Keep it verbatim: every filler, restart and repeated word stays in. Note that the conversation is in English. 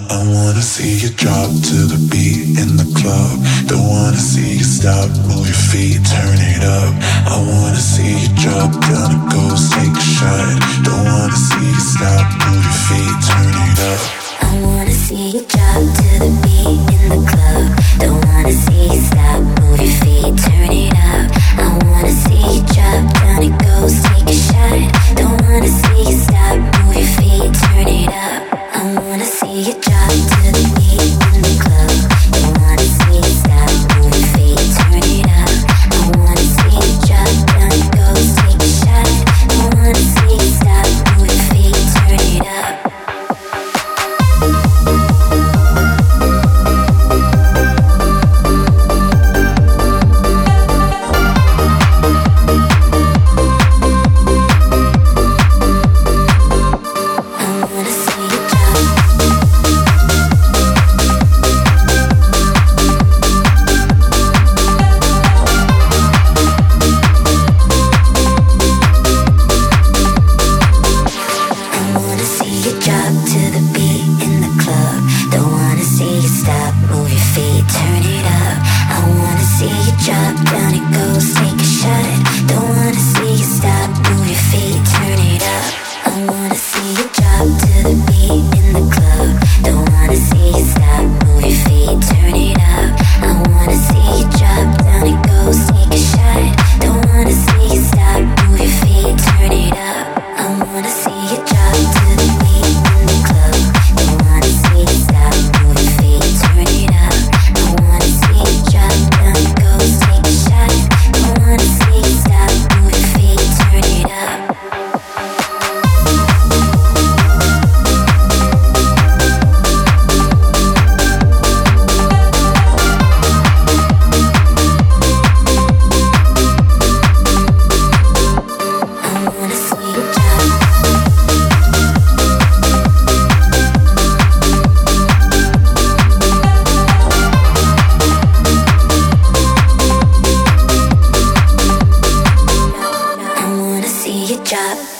I wanna see you drop to the beat in the club. Don't wanna see you stop, move your feet, turn it up. I wanna see you drop, gonna go take a shot. Don't wanna see you stop, move your feet, turn it up. I wanna see you drop to the beat in the club. Don't wanna see you stop, move your feet, turn it up. I wanna see you drop, gonna go take a shot. Don't wanna see you stop, move your feet, turn it up. I wanna see you drop to the beat in the club. Don't wanna see you stop, move your feet, turn it up. I wanna see you drop, gonna go take a shot. Don't wanna see you stop, move your feet, turn it up. Drop.